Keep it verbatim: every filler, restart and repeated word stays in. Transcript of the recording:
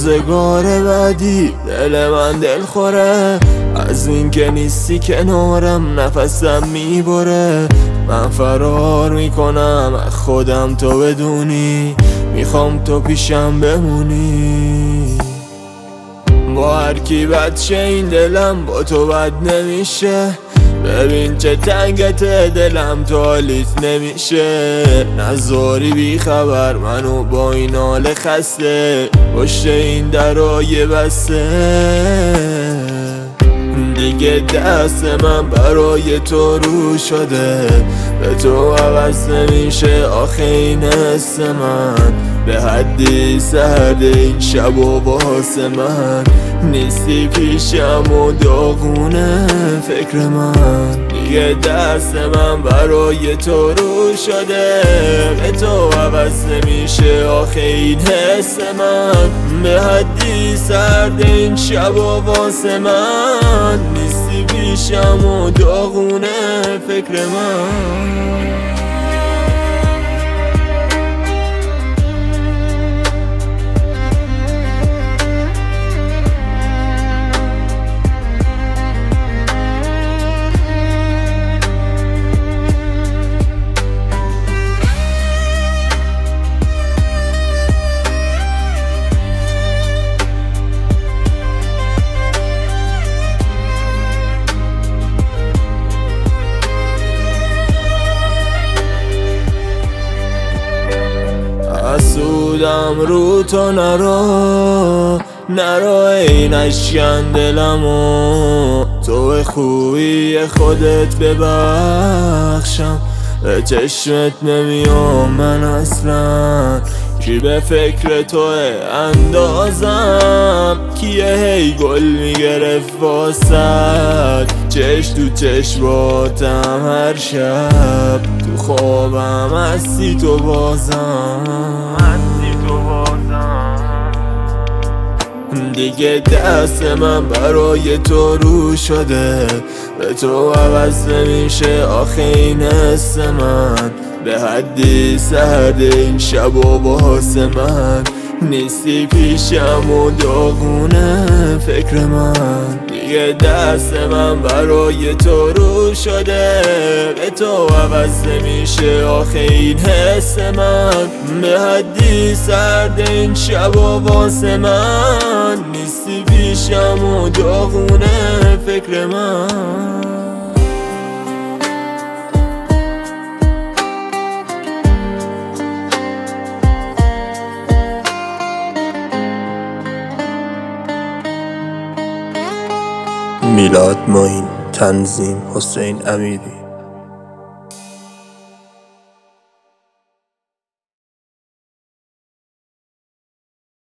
روزگار بعدی دل من دل خوره، از این که نیستی کنارم نفسم میبره. من فرار میکنم از خودم تو بدونی، میخوام تو پیشم بمونی. با هر کی بد شه این دلم با تو بد نمیشه، ببین چه تنگت دلم تو حالیت نمیشه. نذاری بی خبر منو با این حال خسته، پشت این درای بسته. دیگه دست من برای تو رو شده، به تو عوض نمیشه آخه این حس من. به حدی سرد این شب و واسه من، نیستی پیشم و داغونه فکر من. دیگه دست من برای تو رو شده، به تو عوض نمیشه آخه این حس من. به حدی سرد این شب و واسه من، نیستی پیشم و داغونه فکر من. حسودم رو تو نرا نرا این اشکن دلمو، تو خوبی خودت ببخشم. به چشمت نمیام من اصلا، کی به فکر توه اندازم. کیه هی گل میگرفت واسد، چش تو چشماتم هر شب. تو خوابم هستی تو بازم، دیگه دست من برای تو رو شده، به تو عوض نمیشه آخه این حس من. به حدی سرد این شب و واسه من، نیستی پیشم و داغونه فکر من. دیگه دست من برای تو رو شده، به تو عوض نمیشه آخه این حس من. به حدی سرد این شب و واسه من، نیستی پیشم و داغونه فکر من. میلاد معین، تنظیم حسین امیری.